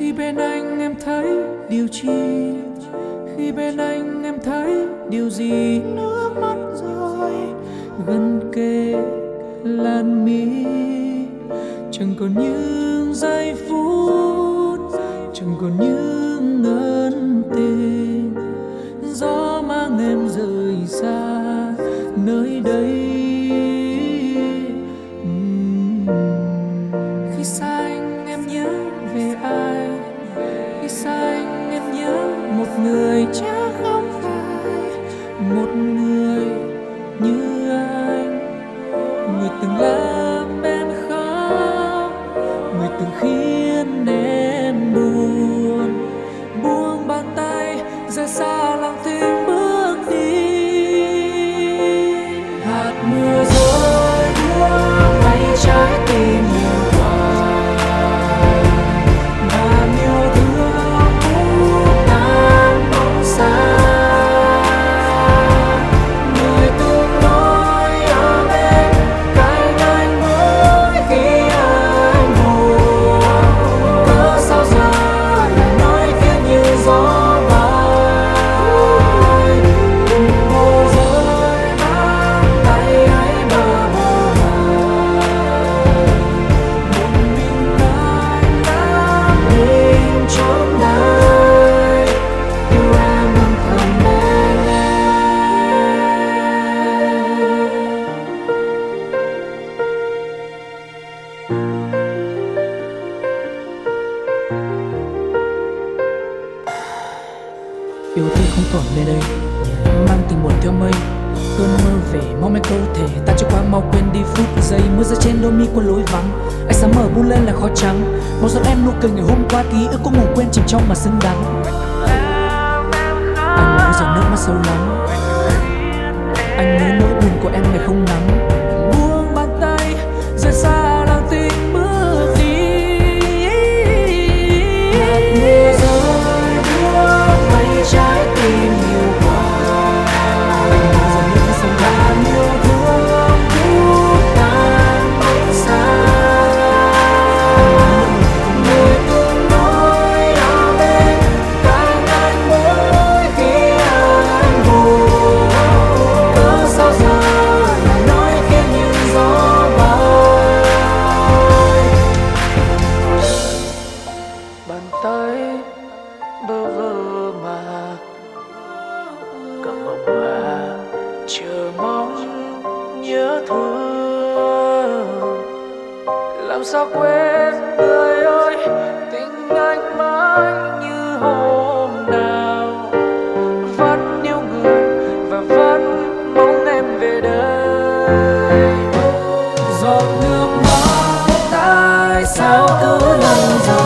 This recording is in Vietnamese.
Khi bên anh em thấy điều chi, khi bên anh em thấy điều gì, nước mắt rơi gần kề làn mi, chẳng còn những giây phút, chẳng còn những ân tình. Gió mang em rời xa nơi đây. Khi xa anh em nhớ về ai, khi xa anh em nhớ một người chứ không phải một người như anh, người từng làm em khóc, người từng khiến em buồn. Buông bàn tay rời xa lặng thinh bước đi. Hạt mưa rơi buông bay trái tim nhiều hoài, ngàn yêu thương buông tan bóng xa. Người từng nói ở bên cạnh anh mỗi khi anh buồn, cớ sao giờ lại nói khiến như gió bay. Mùa rơi nắm tay hãy bờ mờ một mình anh đã mình trốn đây, yêu em âm thầm bên em. Yêu thương không còn nơi đây, mang tình buồn theo mây. Cơn mơ về mong manh cơ thể ta trôi qua mau quên đi phút giây. Mưa rơi trên đôi mi qua lối vắng, ánh sáng mở buông lên là khói trắng. Một giọt em nụ cười ngày hôm qua, ký ức có ngủ quên chìm trong mà xứng đắng. Anh nhớ giọt nước mắt sâu lắng, anh nhớ nỗi buồn của em ngày không nắng. Buông bàn tay rời xa lặng thinh bước đi. Hạt mưa rơi buông bay trái tim nhiều hoài, anh nhớ giọt nước mắt sâu lắng, yêu thương buông tan bóng xa. Người từng nói ở bên cạnh anh mỗi khi anh buồn, cớ sao giờ lại nói khiến như gió bay. Bàn tay bơ vơ mà cầm bông hoa chờ mong nhớ thương. Làm sao quên người ơi, tình anh mãi như hôm nào. Vẫn yêu người và vẫn mong em về đây. Giọt nước mắt tại sao cứ lần rồi